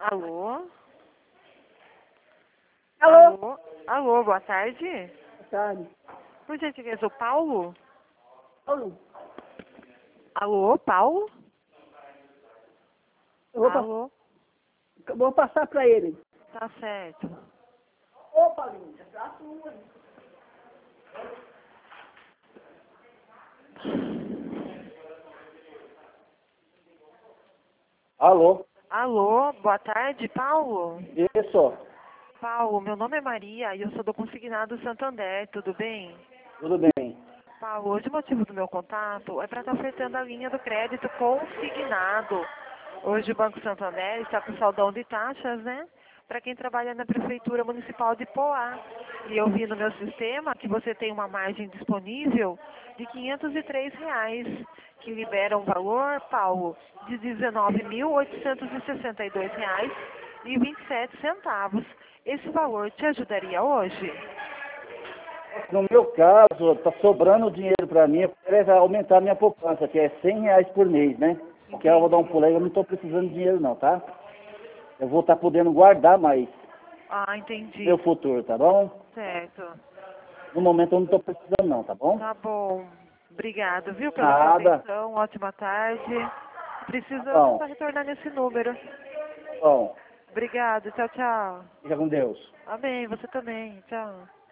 Alô? Alô? Alô? Alô, boa tarde. Boa tarde. Por gentileza, o Paulo? Paulo, Alô, Paulo? eu vou, Alô? vou passar para ele. Tá certo. Ô, Paulinho, é pra sua. Alô? Alô, boa tarde, Paulo? Isso, Paulo, meu nome é Maria e eu sou do Consignado Santander, tudo bem? tudo bem. Paulo, hoje o motivo do meu contato é para estar ofertando a linha do crédito consignado. Hoje o Banco Santander está com saldão de taxas, né? Para quem trabalha na Prefeitura Municipal de Poá. E eu vi no meu sistema que você tem uma margem disponível de R$ 503, que libera um valor, Paulo, de R$ 19.862,27. Esse valor te ajudaria hoje? No meu caso, está sobrando dinheiro para mim, eu quero aumentar minha poupança, que é R$ 100 por mês, né? Porque eu vou dar um pulo aí, eu não estou precisando de dinheiro não, tá? Eu vou estar podendo guardar mais Ah, entendi. meu futuro, tá bom? Certo. No momento eu não estou precisando não, tá bom? Tá bom. Obrigado, viu, pela sua Nada. atenção. Ótima tarde. Precisando, Bom, só retornar nesse número. bom, Obrigado. Tchau, tchau. fica com Deus. Amém. Você também. Tchau.